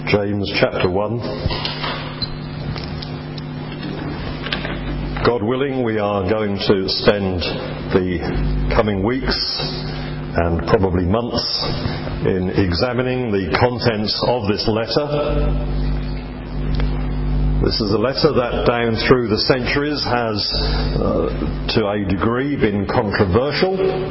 James chapter 1. God willing, we are going to spend the coming weeks and probably months in examining the contents of this letter. This is a letter that down through the centuries has, to a degree, been controversial.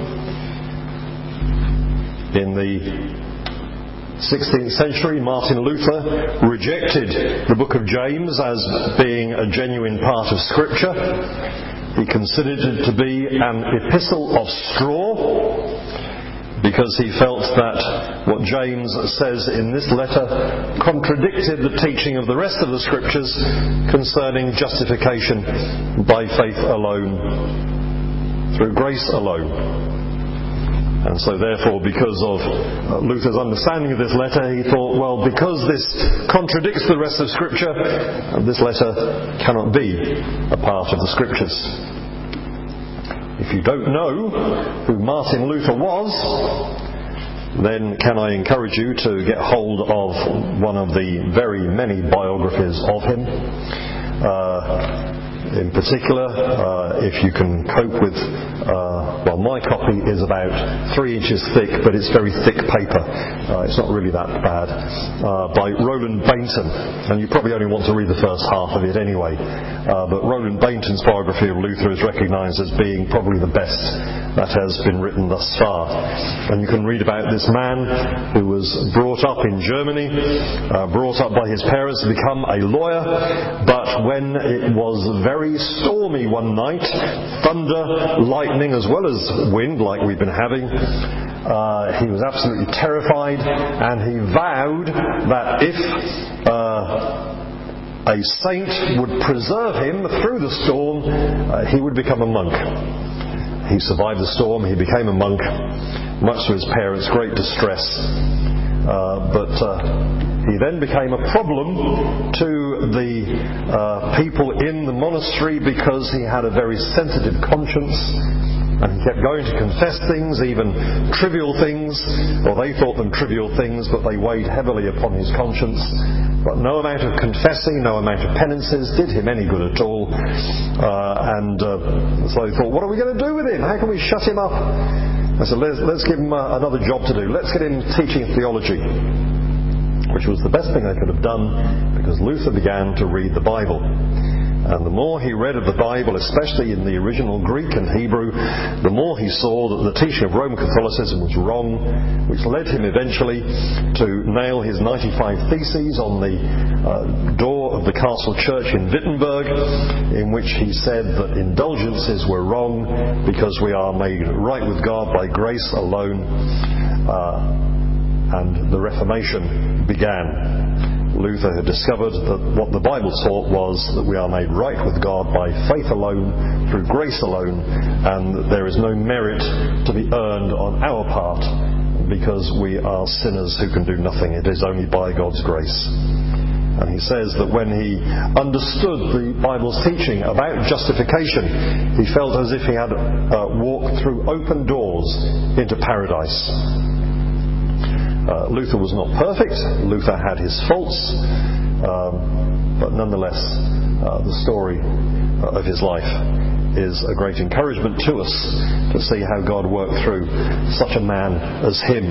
In the 16th century, Martin Luther rejected the book of James as being a genuine part of Scripture. He considered it to be an epistle of straw because he felt that what James says in this letter contradicted the teaching of the rest of the Scriptures concerning justification by faith alone, through grace alone. And so therefore, because of Luther's understanding of this letter, he thought, well, because this contradicts the rest of Scripture, this letter cannot be a part of the Scriptures. If you don't know who Martin Luther was, then can I encourage you to get hold of one of the very many biographies of him. In particular, if you can cope with, well, my copy is about 3 inches thick, but it's very thick paper. It's not really that bad. By Roland Bainton, and you probably only want to read the first half of it anyway. But Roland Bainton's biography of Luther is recognised as being probably the best that has been written thus far. And you can read about this man who was brought up in Germany, brought up by his parents to become a lawyer, but when it was very stormy one night, thunder, lightning as well as wind like we've been having, he was absolutely terrified, and he vowed that if a saint would preserve him through the storm, he would become a monk. He survived the storm, he became a monk, much to his parents' great distress. But he then became a problem to the people in the monastery because he had a very sensitive conscience, and he kept going to confess things, even trivial things, or they thought them trivial things, but they weighed heavily upon his conscience. But no amount of confessing, no amount of penances did him any good at all. So they thought, what are we going to do with him? How can we shut him up? I said, let's give him another job to do. Let's get him teaching theology, which was the best thing I could have done, because Luther began to read the Bible. And the more he read of the Bible, especially in the original Greek and Hebrew, the more he saw that the teaching of Roman Catholicism was wrong, which led him eventually to nail his 95 Theses on the door of the castle church in Wittenberg, in which he said that indulgences were wrong because we are made right with God by grace alone. And the Reformation began. Luther had discovered that what the Bible taught was that we are made right with God by faith alone, through grace alone, and that there is no merit to be earned on our part because we are sinners who can do nothing. It is only by God's grace. And he says that when he understood the Bible's teaching about justification, he felt as if he had walked through open doors into paradise. Luther was not perfect. Luther had his faults, but nonetheless, the story of his life is a great encouragement to us to see how God worked through such a man as him.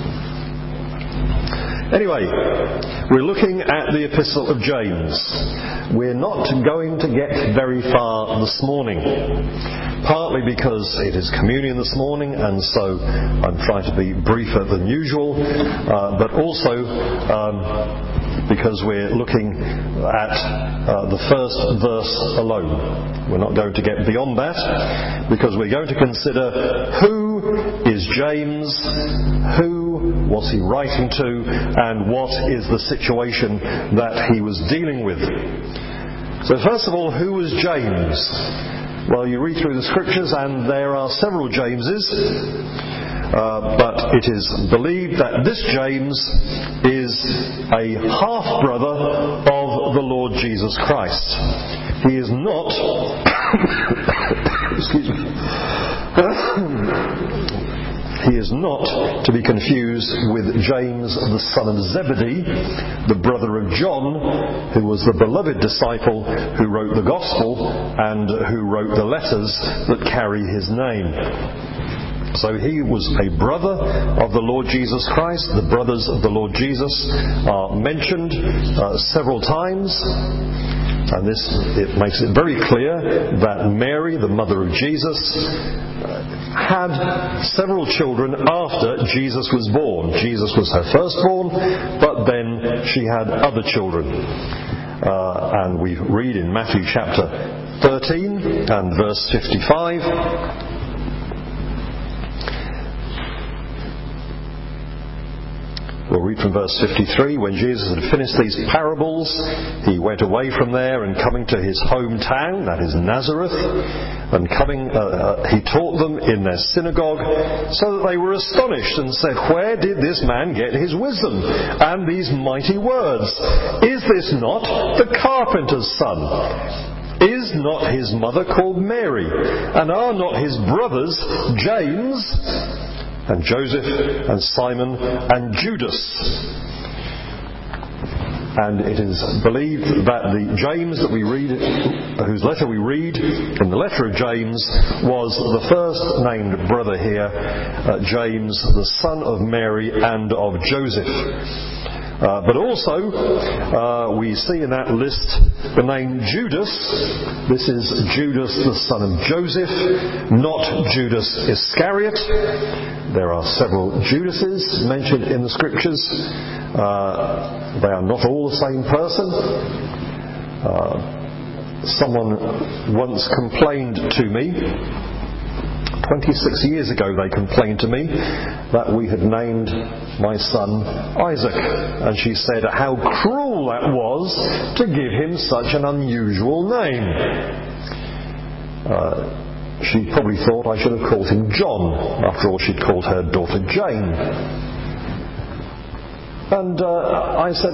Anyway, we're looking at the Epistle of James. We're not going to get very far this morning, partly because it is communion this morning, and so I'm trying to be briefer than usual, but also because we're looking at the first verse alone. We're not going to get beyond that, because we're going to consider who is James, who was he writing to, and what is the situation that he was dealing with. So first of all, who was James? Well, you read through the Scriptures and there are several Jameses, but it is believed that this James is a half-brother of the Lord Jesus Christ. He is not excuse me He is not to be confused with James, the son of Zebedee, the brother of John, who was the beloved disciple who wrote the Gospel and who wrote the letters that carry his name. So he was a brother of the Lord Jesus Christ. The brothers of the Lord Jesus are mentioned several times. And it makes it very clear that Mary, the mother of Jesus, had several children after Jesus was born. Jesus was her firstborn, but then she had other children. And we read in Matthew chapter 13 and verse 55, we'll read from verse 53. When Jesus had finished these parables, he went away from there, and coming to his hometown, that is Nazareth, and he taught them in their synagogue, so that they were astonished and said, "Where did this man get his wisdom and these mighty words? Is this not the carpenter's son? Is not his mother called Mary? And are not his brothers James and Joseph and Simon and Judas?" And it is believed that the James that we read, whose letter we read in the letter of James, was the first named brother here, James, the son of Mary and of Joseph. But also, we see in that list the name Judas. This is Judas, the son of Joseph, not Judas Iscariot. There are several Judases mentioned in the Scriptures. They are not all the same person. Someone once complained to me, 26 years ago they complained to me, that we had named my son Isaac. And she said how cruel that was to give him such an unusual name. She probably thought I should have called him John. After all, she'd called her daughter Jane. And I said,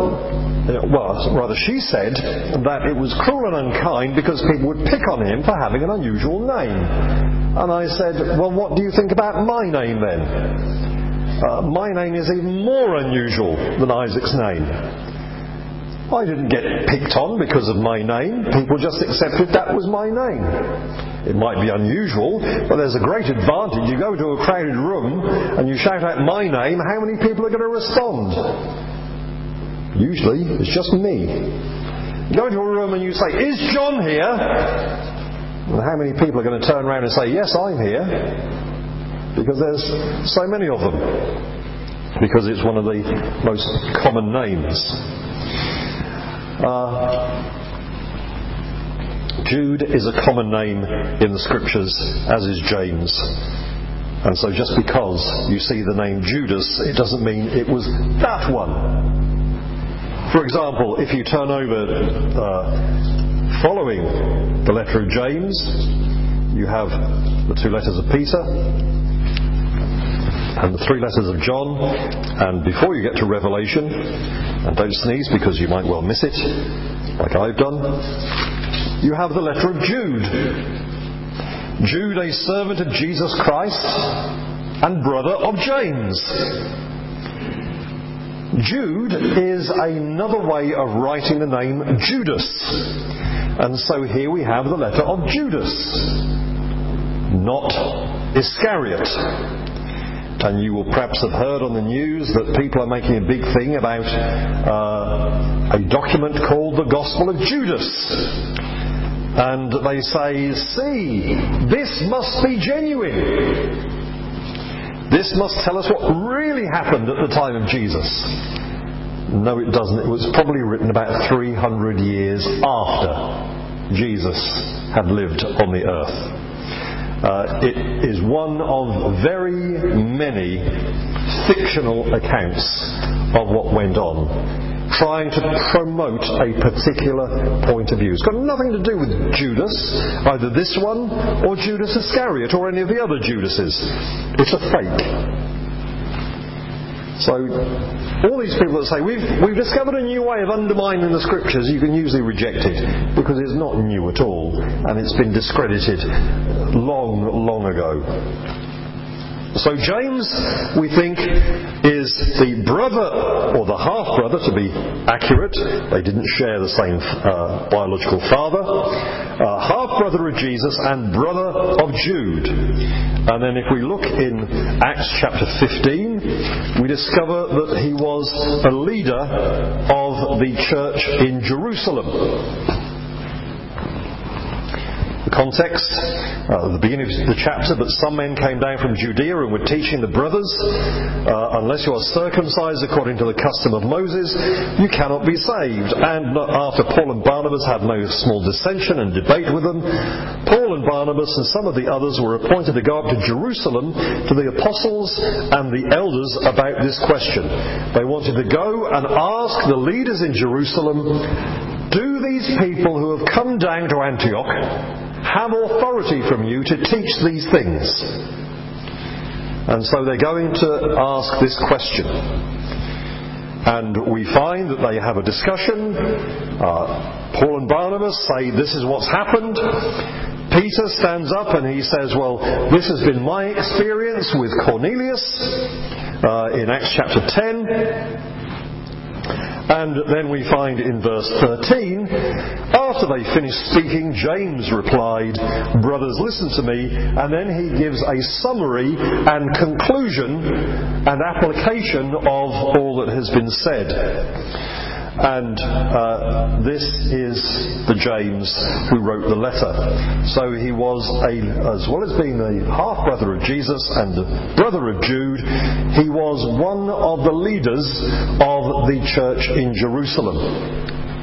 she said that it was cruel and unkind because people would pick on him for having an unusual name. And I said, well, what do you think about my name then? My name is even more unusual than Isaac's name. I didn't get picked on because of my name. People just accepted that was my name. It might be unusual, but there's a great advantage. You go to a crowded room and you shout out my name, how many people are going to respond? Usually, it's just me. You go into a room and you say, "Is John here?" Well, how many people are going to turn around and say, "Yes, I'm here"? Because there's so many of them. Because it's one of the most common names. Jude is a common name in the Scriptures, as is James. And so just because you see the name Judas, it doesn't mean it was that one. For example, if you turn over following the letter of James, you have the two letters of Peter and the three letters of John, and before you get to Revelation, and don't sneeze because you might well miss it, like I've done, you have the letter of Jude. Jude, a servant of Jesus Christ and brother of James. Jude is another way of writing the name Judas. And so here we have the letter of Judas, not Iscariot. And you will perhaps have heard on the news that people are making a big thing about a document called the Gospel of Judas. And they say, "See, this must be genuine. This must tell us what really happened at the time of Jesus." No, it doesn't. It was probably written about 300 years after Jesus had lived on the earth. It is one of very many fictional accounts of what went on, trying to promote a particular point of view. It's got nothing to do with Judas, either this one or Judas Iscariot or any of the other Judases. It's a fake. So all these people that say we've discovered a new way of undermining the Scriptures, you can usually reject it because it's not new at all and it's been discredited long ago. So James, we think, is the brother, or the half-brother to be accurate. They didn't share the same biological father. Half-brother of Jesus and brother of Jude. And then if we look in Acts chapter 15, we discover that he was a leader of the church in Jerusalem. The context, at the beginning of the chapter, but some men came down from Judea and were teaching the brothers, unless you are circumcised according to the custom of Moses, you cannot be saved. And after Paul and Barnabas had no small dissension and debate with them, Paul and Barnabas and some of the others were appointed to go up to Jerusalem to the apostles and the elders about this question. They wanted to go and ask the leaders in Jerusalem, do these people who have come down to Antioch have authority from you to teach these things? And so they're going to ask this question. And we find that they have a discussion. Paul and Barnabas say, this is what's happened. Peter stands up and he says, well, this has been my experience with Cornelius in Acts chapter 10. And then we find in verse 13, after they finished speaking, James replied, brothers, listen to me, and then he gives a summary and conclusion and application of all that has been said. And this is the James who wrote the letter. So he was, as well as being the half-brother of Jesus and brother of Jude, he was one of the leaders of the church in Jerusalem.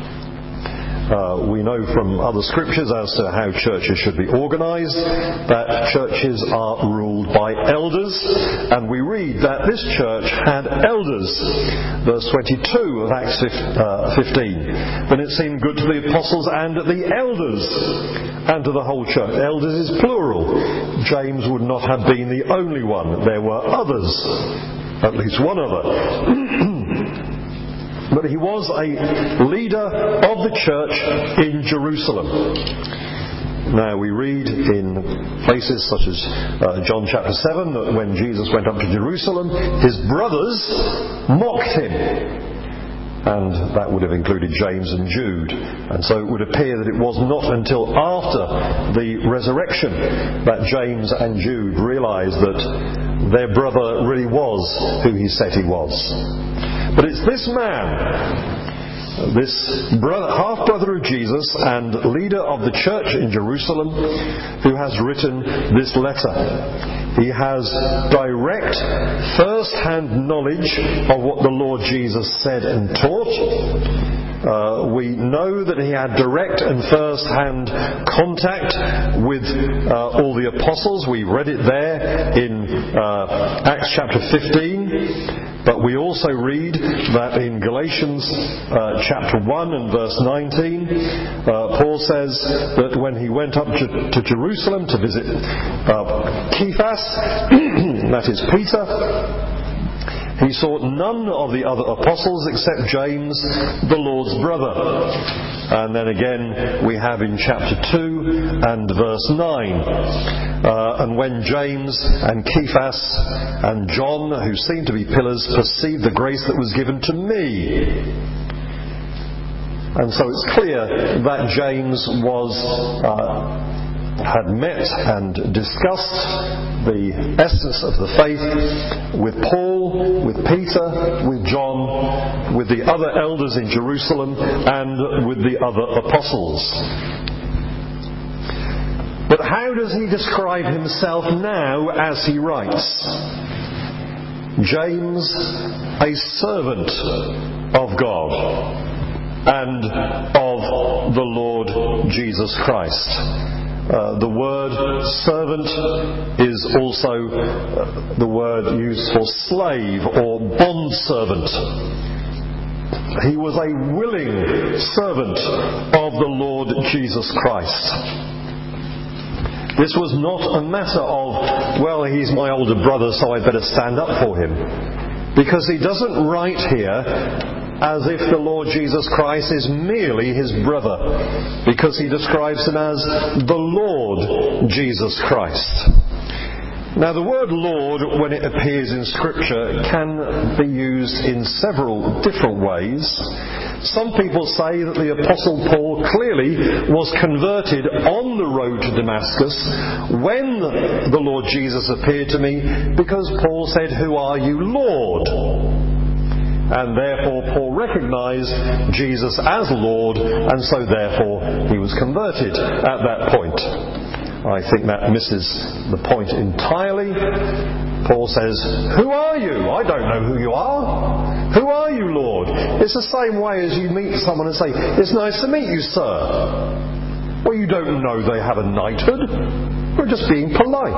We know from other scriptures as to how churches should be organised, that churches are ruled by elders, and we read that this church had elders. Verse 22 of Acts 15. Then it seemed good to the apostles and the elders, and to the whole church. Elders is plural. James would not have been the only one. There were others, at least one other. But he was a leader of the church in Jerusalem. Now we read in places such as John chapter 7 that when Jesus went up to Jerusalem, his brothers mocked him. And that would have included James and Jude. And so it would appear that it was not until after the resurrection that James and Jude realised that their brother really was who he said he was. But it's this man, this half-brother of Jesus and leader of the church in Jerusalem, who has written this letter. He has direct, first-hand knowledge of what the Lord Jesus said and taught. We know that he had direct and first-hand contact with all the apostles. We read it there in Acts chapter 15. But we also read that in Galatians chapter 1 and verse 19, Paul says that when he went up to Jerusalem to visit Cephas, that is Peter, he saw none of the other apostles except James, the Lord's brother. And then again we have in chapter 2 and verse 9, and when James and Cephas and John, who seemed to be pillars, perceived the grace that was given to me. And so it's clear that James had met and discussed the essence of the faith with Paul, with Peter, with John, with the other elders in Jerusalem, and with the other apostles. But how does he describe himself now as he writes? James, a servant of God and of the Lord Jesus Christ. The word servant is also the word used for slave or bondservant. He was a willing servant of the Lord Jesus Christ. This was not a matter of, well, he's my older brother, so I better stand up for him. Because he doesn't write here as if the Lord Jesus Christ is merely his brother, because he describes him as the Lord Jesus Christ. Now, the word Lord, when it appears in Scripture, can be used in several different ways. Some people say that the Apostle Paul clearly was converted on the road to Damascus when the Lord Jesus appeared to me, because Paul said, "Who are you, Lord?" And therefore Paul recognized Jesus as Lord, and so therefore he was converted at that point. I think that misses the point entirely. Paul says, "Who are you? I don't know who you are. Who are you, Lord?" It's the same way as you meet someone and say, "It's nice to meet you, sir." Well, you don't know they have a knighthood. You're just being polite.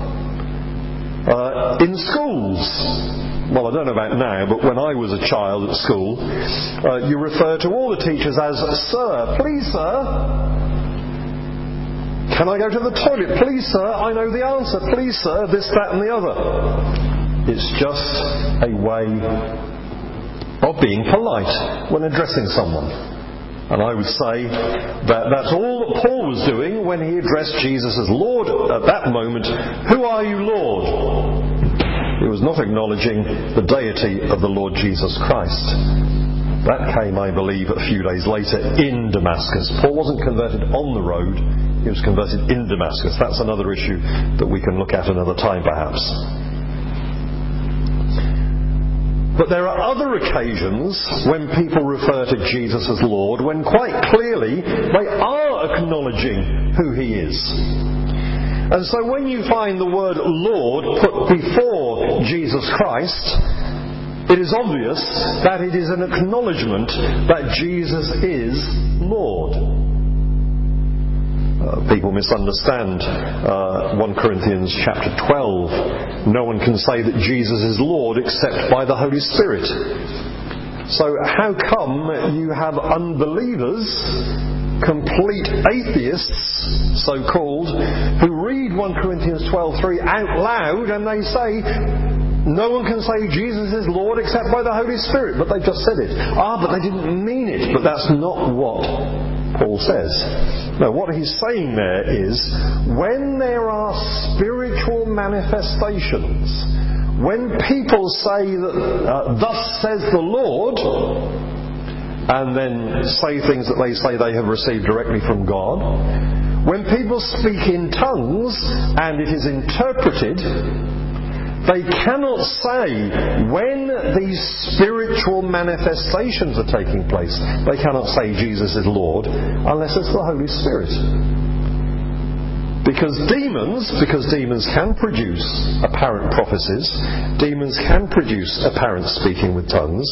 In schools, well, I don't know about now, but when I was a child at school, you refer to all the teachers as "Sir." "Please, sir. Can I go to the toilet?" "Please, sir, I know the answer." "Please, sir, this, that and the other." It's just a way of being polite when addressing someone. And I would say that that's all that Paul was doing when he addressed Jesus as Lord at that moment. "Who are you, Lord?" He was not acknowledging the deity of the Lord Jesus Christ. That came, I believe, a few days later in Damascus. Paul wasn't converted on the road, he was converted in Damascus. That's another issue that we can look at another time, perhaps. But there are other occasions when people refer to Jesus as Lord, when quite clearly they are acknowledging who he is. And so when you find the word Lord put before Jesus Christ, it is obvious that it is an acknowledgement that Jesus is Lord. People misunderstand 1 Corinthians chapter 12. No one can say that Jesus is Lord except by the Holy Spirit. So how come you have unbelievers, complete atheists, so-called, who read 1 Corinthians 12:3 out loud and they say, "No one can say Jesus is Lord except by the Holy Spirit," but they've just said it. But they didn't mean it. But that's not what Paul says. No, what he's saying there is, when there are spiritual manifestations, when people say that, "Thus says the Lord," and then say things that they say they have received directly from God, when people speak in tongues and it is interpreted, they cannot say when these spiritual manifestations are taking place, they cannot say Jesus is Lord unless it's the Holy Spirit. Because demons can produce apparent prophecies, demons can produce apparent speaking with tongues.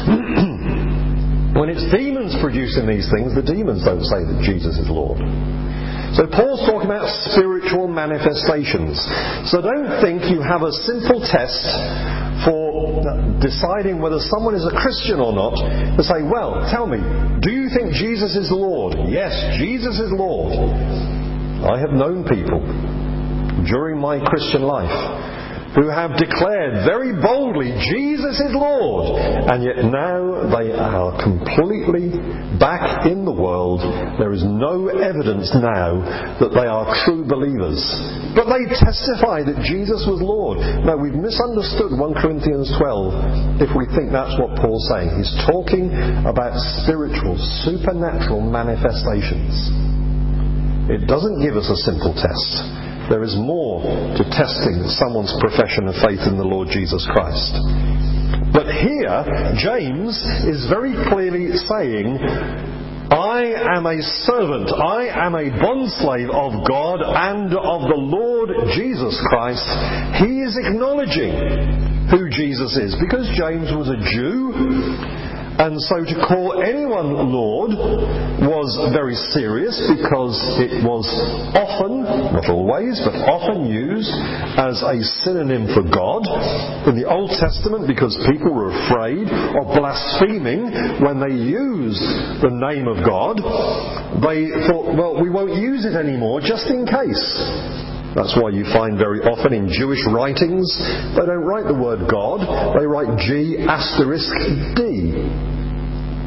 When it's demons producing these things, the demons don't say that Jesus is Lord. So Paul's talking about spiritual manifestations. So don't think you have a simple test for deciding whether someone is a Christian or not, to say, "Well, tell me, do you think Jesus is Lord?" "Yes, Jesus is Lord." I have known people during my Christian life who have declared very boldly, "Jesus is Lord," and yet now they are completely back in the world. There is no evidence now that they are true believers. But they testify that Jesus was Lord. No, we've misunderstood 1 Corinthians 12 if we think that's what Paul's saying. He's talking about spiritual, supernatural manifestations. It doesn't give us a simple test. There is more to testing someone's profession of faith in the Lord Jesus Christ. But here, James is very clearly saying, "I am a servant, I am a bondslave of God and of the Lord Jesus Christ." He is acknowledging who Jesus is, because James was a Jew. And so to call anyone Lord was very serious, because it was often, not always, but often used as a synonym for God in the Old Testament, because people were afraid of blaspheming when they used the name of God. They thought, well, we won't use it anymore, just in case. That's why you find very often in Jewish writings, they don't write the word God, they write G*D.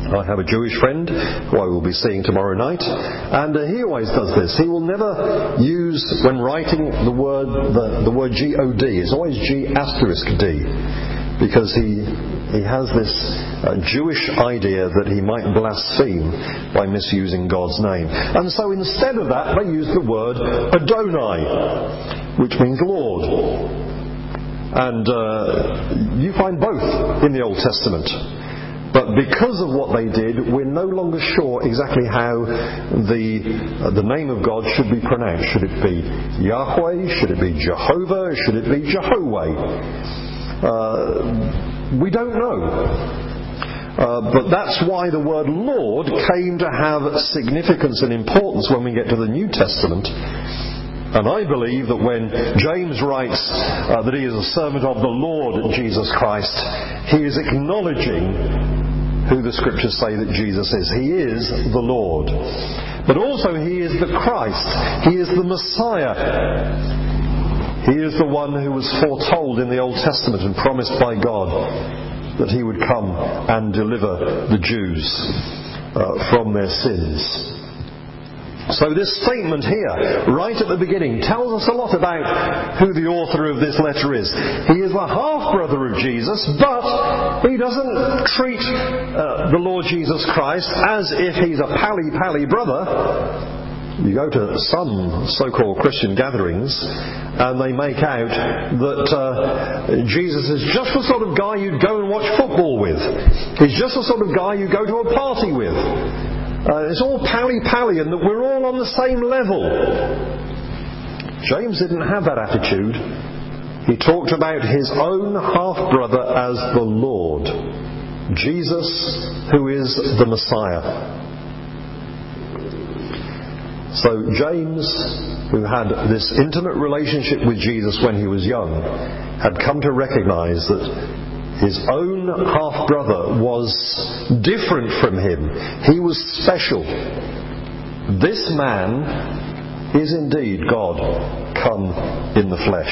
I have a Jewish friend who I will be seeing tomorrow night, and he always does this. He will never use, when writing the word G-O-D, it's always G*D, because he has this Jewish idea that he might blaspheme by misusing God's name. And so instead of that, they use the word Adonai, which means Lord. And you find both in the Old Testament. But because of what they did, we're no longer sure exactly how the name of God should be pronounced. Should it be Yahweh? Should it be Jehovah? Should it be Jehovah? We don't know. But that's why the word Lord came to have significance and importance when we get to the New Testament. And I believe that when James writes that he is a servant of the Lord Jesus Christ, he is acknowledging who the Scriptures say that Jesus is. He is the Lord. But also he is the Christ. He is the Messiah. He is the one who was foretold in the Old Testament and promised by God that he would come and deliver the Jews from their sins. So this statement here, right at the beginning, tells us a lot about who the author of this letter is. He is the half-brother of Jesus, but he doesn't treat the Lord Jesus Christ as if he's a pally-pally brother. You go to some so-called Christian gatherings and they make out that Jesus is just the sort of guy you'd go and watch football with. He's just the sort of guy you go to a party with. It's all pally-pally and that we're all on the same level. James didn't have that attitude. He talked about his own half-brother as the Lord. Jesus, who is the Messiah. So James, who had this intimate relationship with Jesus when he was young, had come to recognize that his own half-brother was different from him. He was special. This man is indeed God come in the flesh.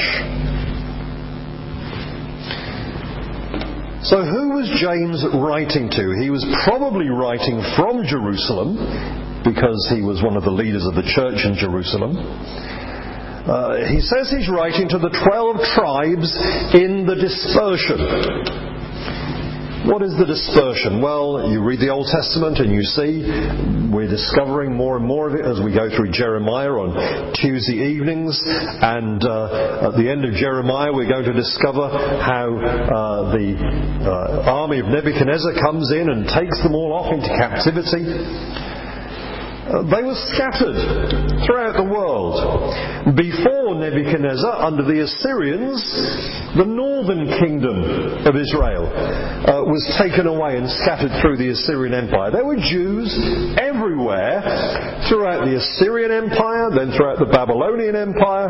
So who was James writing to? He was probably writing from Jerusalem, because he was one of the leaders of the church in Jerusalem. He says he's writing to the 12 tribes in the dispersion. What is the dispersion? Well, you read the Old Testament and you see we're discovering more and more of it as we go through Jeremiah on Tuesday evenings, and at the end of Jeremiah we're going to discover how the army of Nebuchadnezzar comes in and takes them all off into captivity. They were scattered throughout the world. Before Nebuchadnezzar, under the Assyrians, the northern kingdom of Israel was taken away and scattered through the Assyrian Empire. There were Jews everywhere throughout the Assyrian Empire, then throughout the Babylonian Empire,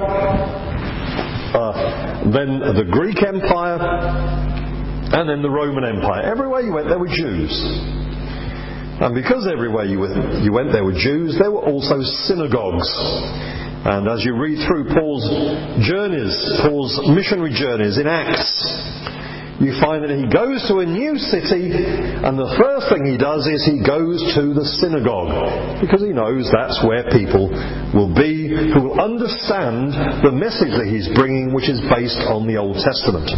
then the Greek Empire, and then the Roman Empire. Everywhere you went, there were Jews. And because everywhere you went there were Jews, there were also synagogues. And as you read through Paul's missionary journeys in Acts, you find that he goes to a new city, and the first thing he does is he goes to the synagogue, because he knows that's where people will be who will understand the message that he's bringing, which is based on the Old Testament.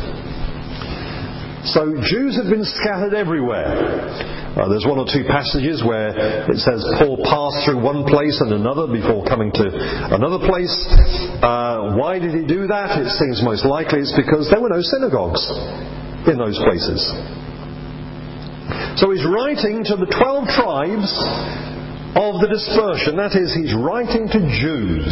So Jews had been scattered everywhere. There's one or two passages where it says Paul passed through one place and another before coming to another place. Why did he do that? It seems most likely it's because there were no synagogues in those places. So he's writing to the 12 tribes of the dispersion. That is, he's writing to Jews.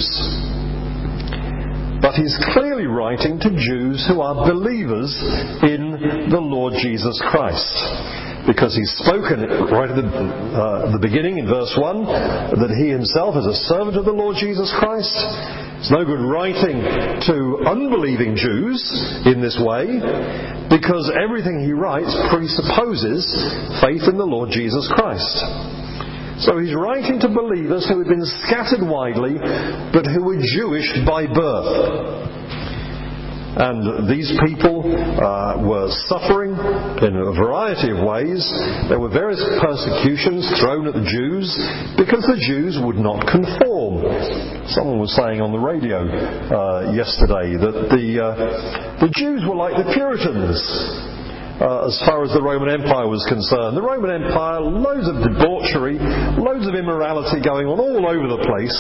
But he's clearly writing to Jews who are believers in the Lord Jesus Christ. Because he's spoken right at the beginning in verse 1 that he himself is a servant of the Lord Jesus Christ. It's no good writing to unbelieving Jews in this way, because everything he writes presupposes faith in the Lord Jesus Christ. So he's writing to believers who had been scattered widely, but who were Jewish by birth. And these people were suffering in a variety of ways. There were various persecutions thrown at the Jews because the Jews would not conform. Someone was saying on the radio yesterday that the Jews were like the Puritans as far as the Roman Empire was concerned. The Roman Empire, loads of debauchery, loads of immorality going on all over the place.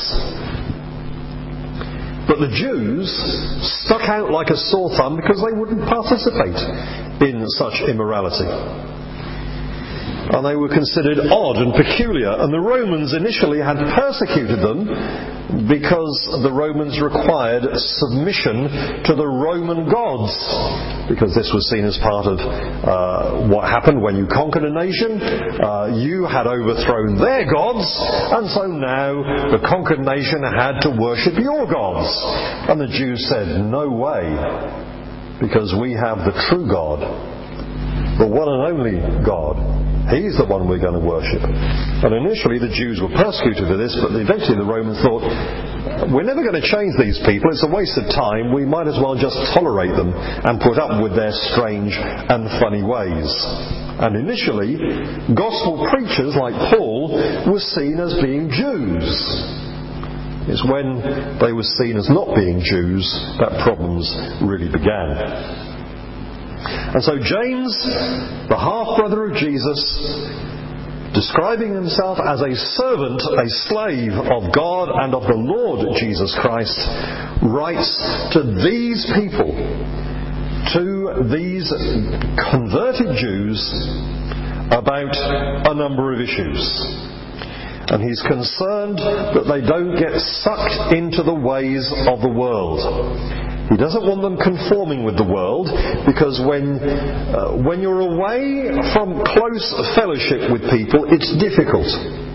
But the Jews stuck out like a sore thumb because they wouldn't participate in such immorality. And they were considered odd and peculiar. And the Romans initially had persecuted them because the Romans required submission to the Roman gods. Because this was seen as part of what happened when you conquered a nation. You had overthrown their gods, and so now the conquered nation had to worship your gods. And the Jews said, no way, because we have the true God, the one and only God. He's the one we're going to worship. And initially the Jews were persecuted for this, but eventually the Romans thought, we're never going to change these people, it's a waste of time, we might as well just tolerate them and put up with their strange and funny ways. And initially, gospel preachers like Paul were seen as being Jews. It's when they were seen as not being Jews that problems really began. And so James, the half-brother of Jesus, describing himself as a servant, a slave of God and of the Lord Jesus Christ, writes to these people, to these converted Jews, about a number of issues. And he's concerned that they don't get sucked into the ways of the world. He doesn't want them conforming with the world, because when you're away from close fellowship with people, it's difficult.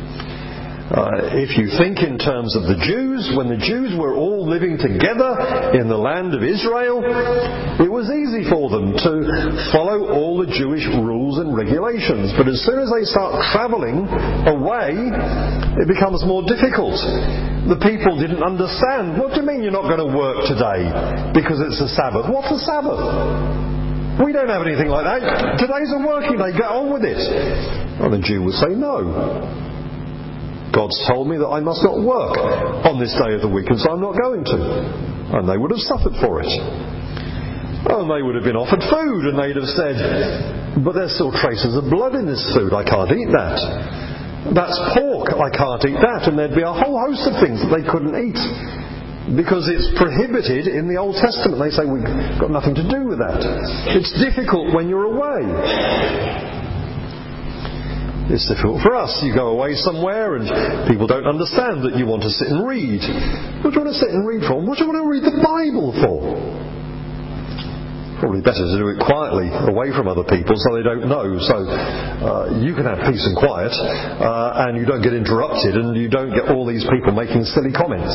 If you think in terms of the Jews, when the Jews were all living together in the land of Israel, it was easy for them to follow all the Jewish rules and regulations. But as soon as they start travelling away, it becomes more difficult. The people didn't understand. What do you mean you're not going to work today because it's a Sabbath? What's a Sabbath? We don't have anything like that. Today's a working day. Get on with it. And the Jew would say, no. God's told me that I must not work on this day of the week, and so I'm not going to. And they would have suffered for it. And they would have been offered food, and they'd have said, but there's still traces of blood in this food, I can't eat that. That's pork, I can't eat that. And there'd be a whole host of things that they couldn't eat, because it's prohibited in the Old Testament. They say, we've got nothing to do with that. It's difficult when you're away. It's difficult for us. You go away somewhere and people don't understand that you want to sit and read. What do you want to sit and read for? What do you want to read the Bible for? Probably better to do it quietly, away from other people, so they don't know. So you can have peace and quiet, and you don't get interrupted, and you don't get all these people making silly comments.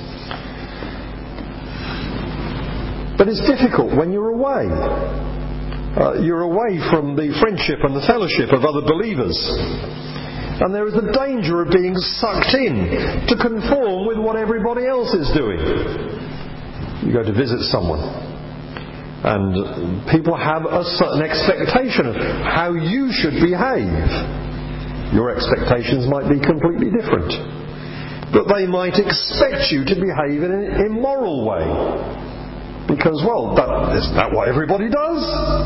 But it's difficult when you're away. You're away from the friendship and the fellowship of other believers. And there is the danger of being sucked in to conform with what everybody else is doing. You go to visit someone, and people have a certain expectation of how you should behave. Your expectations might be completely different. But they might expect you to behave in an immoral way. Because, well, isn't that what everybody does?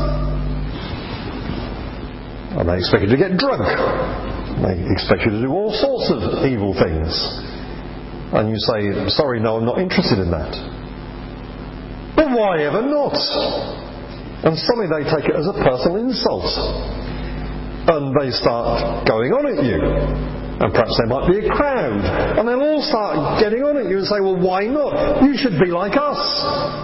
And they expect you to get drunk. They expect you to do all sorts of evil things. And you say, sorry, no, I'm not interested in that. But why ever not? And suddenly they take it as a personal insult. And they start going on at you. And perhaps there might be a crowd. And they'll all start getting on at you and say, well, why not? You should be like us.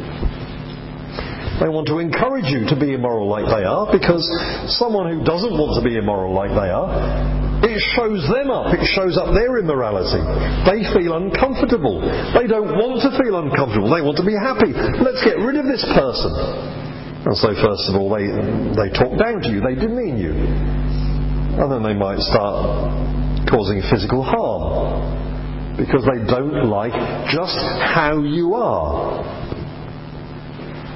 They want to encourage you to be immoral like they are, because someone who doesn't want to be immoral like they are, it shows them up, it shows up their immorality. They feel uncomfortable. They don't want to feel uncomfortable. They want to be happy. Let's get rid of this person. And so first of all, they talk down to you, they demean you. And then they might start causing physical harm, because they don't like just how you are.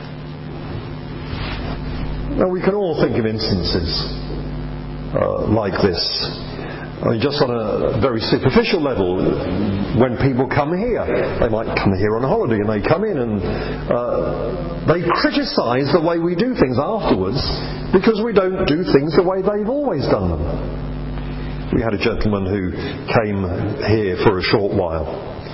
Now, we can all think of instances like this. I mean, just on a very superficial level, when people come here, they might come here on a holiday and they come in and they criticise the way we do things afterwards because we don't do things the way they've always done them. We had a gentleman who came here for a short while.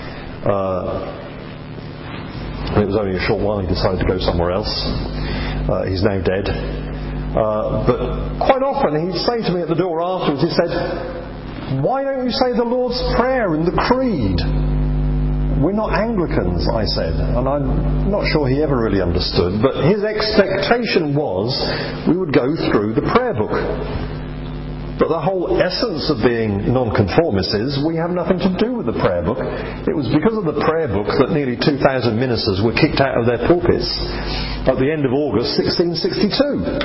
It was only a short while, he decided to go somewhere else. He's now dead. But quite often he'd say to me at the door afterwards, he said, "Why don't you say the Lord's Prayer and the Creed?" "We're not Anglicans," I said, and I'm not sure he ever really understood, but his expectation was we would go through the prayer book. But the whole essence of being nonconformists is we have nothing to do with the prayer book. It was because of the prayer book that nearly 2,000 ministers were kicked out of their pulpits at the end of August 1662.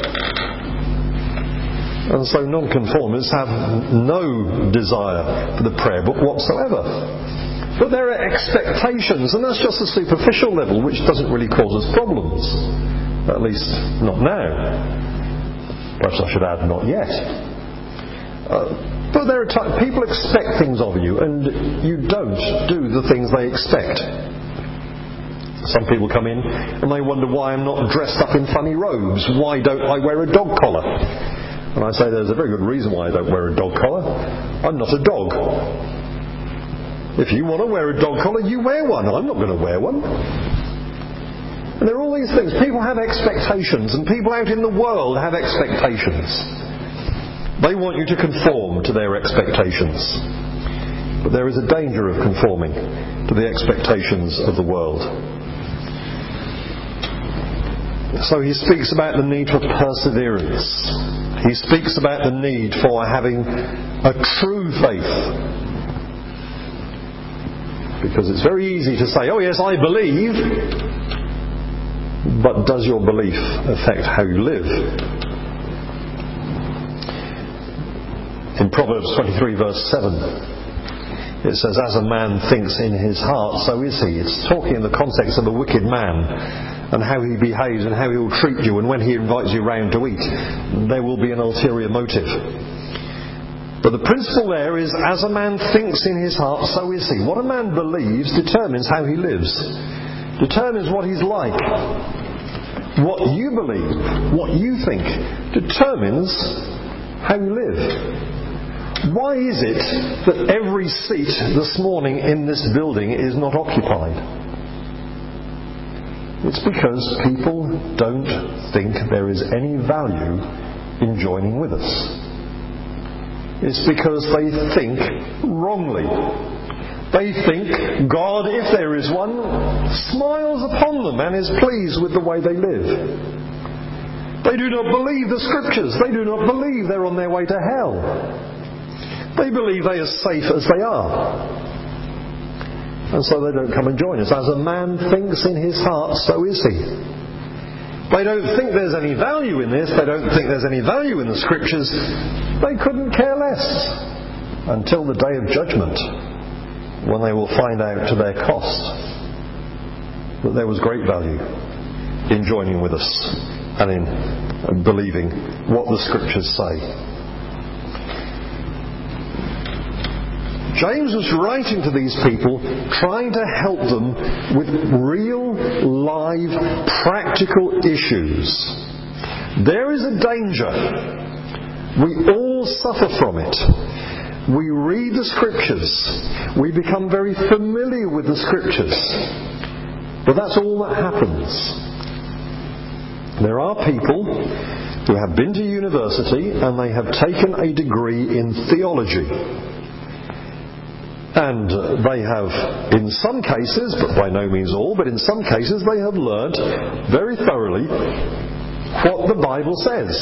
And so nonconformists have no desire for the prayer book whatsoever. But there are expectations, and that's just a superficial level which doesn't really cause us problems. At least not now. Perhaps I should add, not yet. But there are people expect things of you, and you don't do the things they expect. Some people come in and they wonder why I'm not dressed up in funny robes. Why don't I wear a dog collar? And I say there's a very good reason why I don't wear a dog collar. I'm not a dog. If you want to wear a dog collar, you wear one. I'm not going to wear one. And there are all these things. People have expectations, and people out in the world have expectations. They want you to conform to their expectations. But there is a danger of conforming to the expectations of the world. So he speaks about the need for perseverance. He speaks about the need for having a true faith. Because it's very easy to say, "Oh yes, I believe," but does your belief affect how you live? In Proverbs 23 verse 7, it says, "As a man thinks in his heart, so is he." It's talking in the context of a wicked man and how he behaves and how he will treat you, and when he invites you round to eat, there will be an ulterior motive. But the principle there is, as a man thinks in his heart, so is he. What a man believes determines how he lives, determines what he's like. What you believe, what you think, determines how you live. Why is it that every seat this morning in this building is not occupied? It's because people don't think there is any value in joining with us. It's because they think wrongly. They think God, if there is one, smiles upon them and is pleased with the way they live. They do not believe the Scriptures. They do not believe they're on their way to hell. They believe they are safe as they are. And so they don't come and join us. As a man thinks in his heart, so is he. They don't think there's any value in this. They don't think there's any value in the Scriptures. They couldn't care less until the day of judgment, when they will find out to their cost that there was great value in joining with us and in believing what the Scriptures say. James was writing to these people, trying to help them with real, live, practical issues. There is a danger. We all suffer from it. We read the Scriptures. We become very familiar with the Scriptures. But that's all that happens. There are people who have been to university and they have taken a degree in theology. And they have, in some cases, but by no means all, but in some cases they have learnt very thoroughly what the Bible says.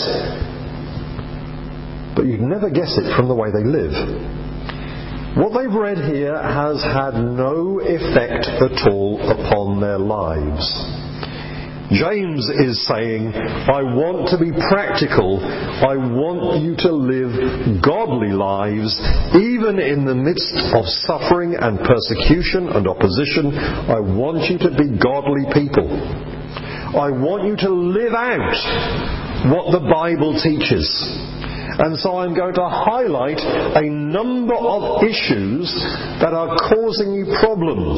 But you'd never guess it from the way they live. What they've read here has had no effect at all upon their lives. James is saying, I want to be practical. I want you to live godly lives, even in the midst of suffering and persecution and opposition. I want you to be godly people. I want you to live out what the Bible teaches. And so I'm going to highlight a number of issues that are causing you problems.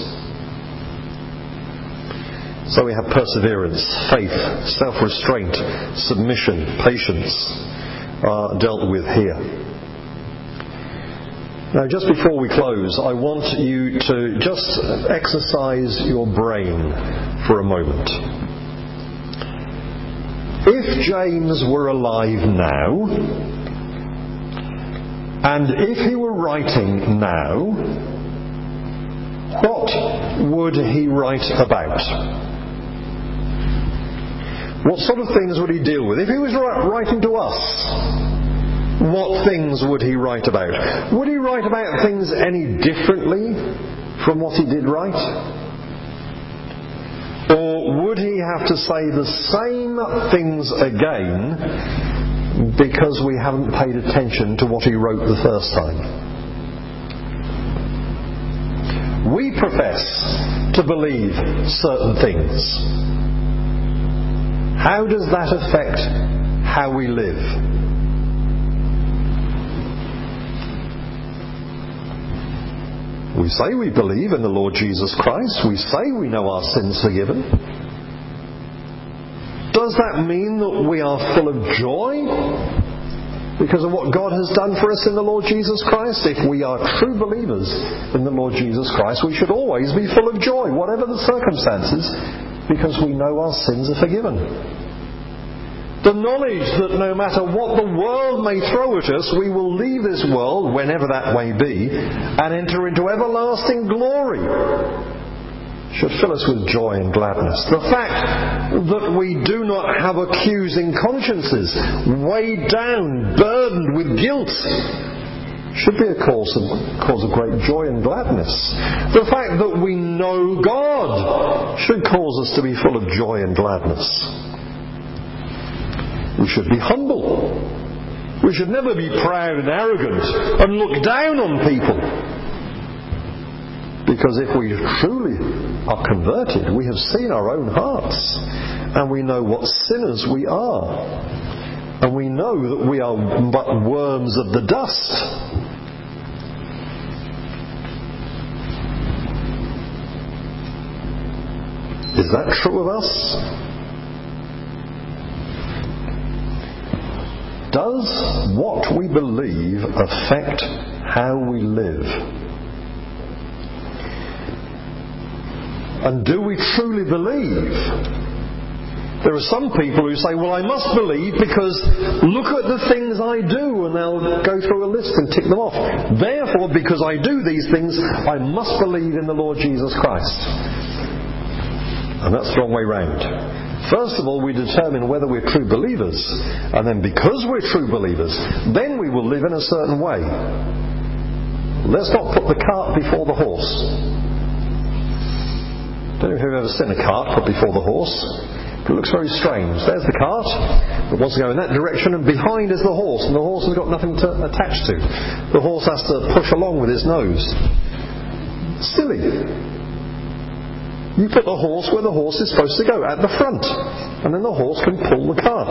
So we have perseverance, faith, self-restraint, submission, patience are dealt with here. Now, just before we close, I want you to just exercise your brain for a moment. If James were alive now, and if he were writing now, what would he write about? What sort of things would he deal with? If he was writing to us, what things would he write about? Would he write about things any differently from what he did write? Or would he have to say the same things again because we haven't paid attention to what he wrote the first time? We profess to believe certain things. How does that affect how we live? We say we believe in the Lord Jesus Christ. We say we know our sins forgiven. Does that mean that we are full of joy because of what God has done for us in the Lord Jesus Christ? If we are true believers in the Lord Jesus Christ, we should always be full of joy, whatever the circumstances, because we know our sins are forgiven. The knowledge that no matter what the world may throw at us, we will leave this world, whenever that may be, and enter into everlasting glory, should fill us with joy and gladness. The fact that we do not have accusing consciences, weighed down, burdened with guilt, should be a cause of great joy and gladness. The fact that we know God should cause us to be full of joy and gladness. We should be humble. We should never be proud and arrogant and look down on people. Because if we truly are converted, we have seen our own hearts and we know what sinners we are. And we know that we are but worms of the dust. Is that true of us? Does what we believe affect how we live? And do we truly believe? There are some people who say, well, I must believe because look at the things I do, and they'll go through a list and tick them off. Therefore, because I do these things, I must believe in the Lord Jesus Christ. And that's the wrong way round. First of all, we determine whether we're true believers, and then because we're true believers, then we will live in a certain way. Let's not put the cart before the horse. Don't know if you've ever seen a cart put before the horse. It looks very strange. There's the cart, it wants to go in that direction, and behind is the horse, and the horse has got nothing to attach to. The horse has to push along with his nose. Silly. You put the horse where the horse is supposed to go, at the front, and then the horse can pull the cart.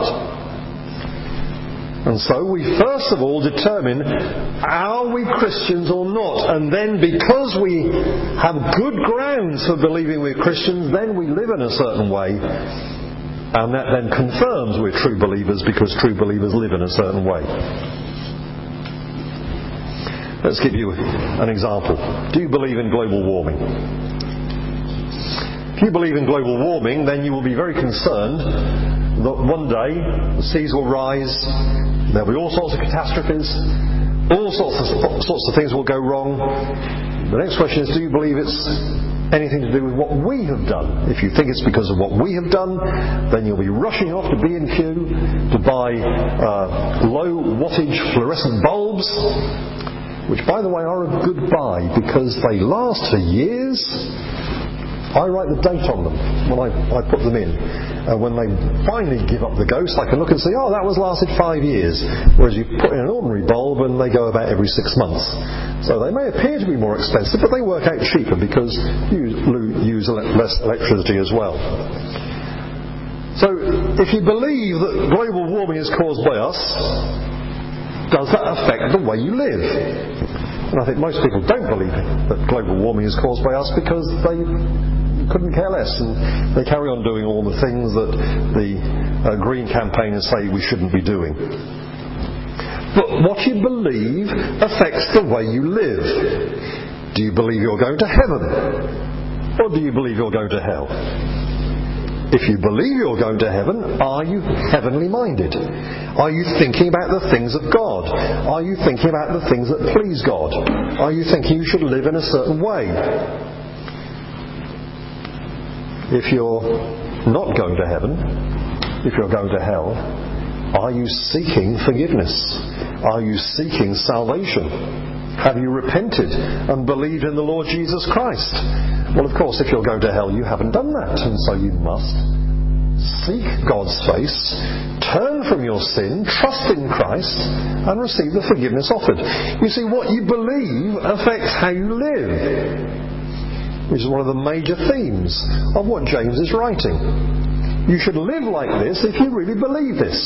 And so we first of all determine, are we Christians or not? And then because we have good grounds for believing we're Christians, then we live in a certain way. And that then confirms we're true believers, because true believers live in a certain way. Let's give you an example. Do you believe in global warming? If you believe in global warming, then you will be very concerned that one day the seas will rise, there'll be all sorts of catastrophes, all sorts of things will go wrong. The next question is, do you believe it's anything to do with what we have done? If you think it's because of what we have done, then you'll be rushing off to B&Q to buy low wattage fluorescent bulbs, which by the way are a good buy because they last for years. I write the date on them when I put them in. When they finally give up the ghost, I can look and see, that was lasted 5 years. Whereas you put in an ordinary bulb and they go about every 6 months. So they may appear to be more expensive, but they work out cheaper because you use less electricity as well. So, if you believe that global warming is caused by us, does that affect the way you live? And I think most people don't believe that global warming is caused by us because they couldn't care less, and they carry on doing all the things that the green campaigners say we shouldn't be doing. But what you believe affects the way you live. Do you believe you're going to heaven? Or do you believe you're going to hell? If you believe you're going to heaven, are you heavenly minded? Are you thinking about the things of God? Are you thinking about the things that please God? Are you thinking you should live in a certain way? If you're not going to heaven, if you're going to hell, are you seeking forgiveness? Are you seeking salvation? Have you repented and believed in the Lord Jesus Christ? Well, of course, if you're going to hell, you haven't done that, and so you must seek God's face, turn from your sin, trust in Christ, and receive the forgiveness offered. You see, what you believe affects how you live, which is one of the major themes of what James is writing. You should live like this if you really believe this.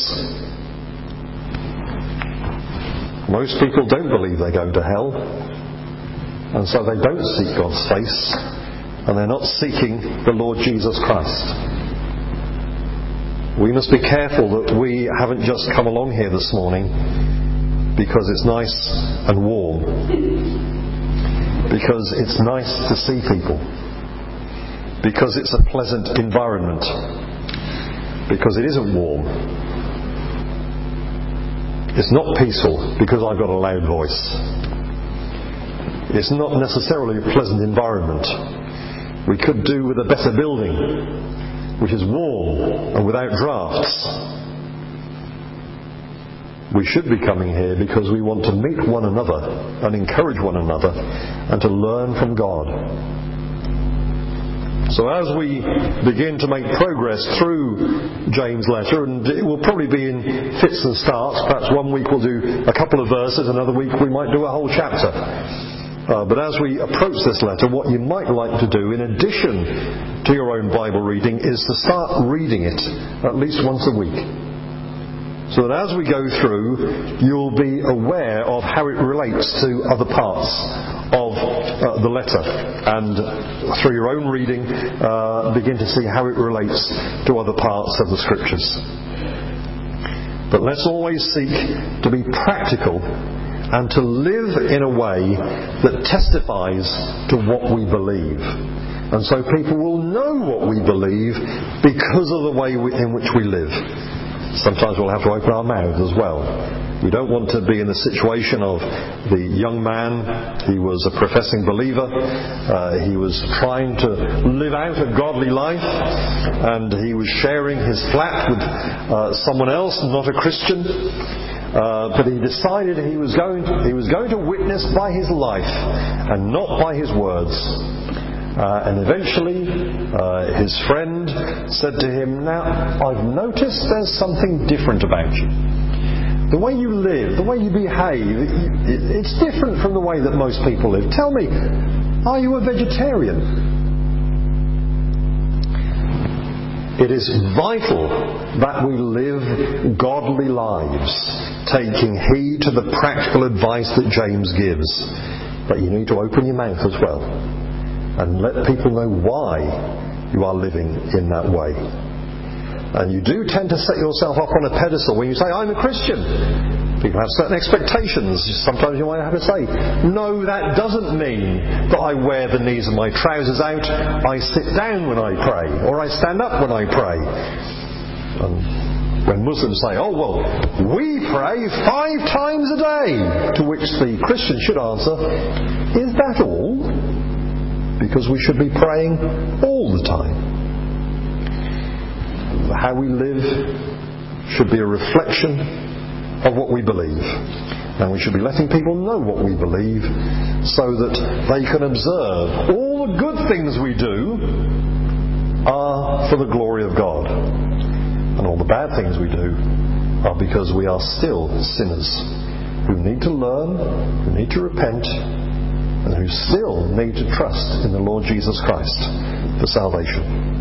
Most people don't believe they're going to hell, and so they don't seek God's face, and they're not seeking the Lord Jesus Christ. We must be careful that we haven't just come along here this morning because it's nice and warm, because it's nice to see people, because it's a pleasant environment, because it isn't warm. It's not peaceful because I've got a loud voice. It's not necessarily a pleasant environment. We could do with a better building, which is warm and without drafts. We should be coming here because we want to meet one another and encourage one another and to learn from God. So as we begin to make progress through James' letter, and it will probably be in fits and starts, perhaps one week we'll do a couple of verses, another week we might do a whole chapter. But as we approach this letter, what you might like to do, in addition to your own Bible reading, is to start reading it at least once a week. So that as we go through, you'll be aware of how it relates to other parts of the letter, and through your own reading begin to see how it relates to other parts of the Scriptures. But let's always seek to be practical and to live in a way that testifies to what we believe. And so people will know what we believe because of the way in which we live. Sometimes we'll have to open our mouths as well. We don't want to be in the situation of the young man. He was a professing believer. He was trying to live out a godly life, and he was sharing his flat with someone else, not a Christian. But he decided he was going to witness by his life and not by his words. And eventually his friend said to him, "Now, I've noticed there's something different about you. The way you live, the way you behave, it's different from the way that most people live. Tell me, are you a vegetarian?" It is vital that we live godly lives, taking heed to the practical advice that James gives. But you need to open your mouth as well and let people know why you are living in that way. And you do tend to set yourself up on a pedestal when you say, "I'm a Christian." People have certain expectations. Sometimes you might have to say, "No, that doesn't mean that I wear the knees of my trousers out. I sit down when I pray, or I stand up when I pray." When Muslims say, "Oh, well, we pray 5 times a day," to which the Christian should answer, "Is that all?" Because we should be praying all the time. How we live should be a reflection of what we believe. And we should be letting people know what we believe so that they can observe all the good things we do are for the glory of God. And all the bad things we do are because we are still sinners who need to learn, who need to repent, and who still need to trust in the Lord Jesus Christ for salvation.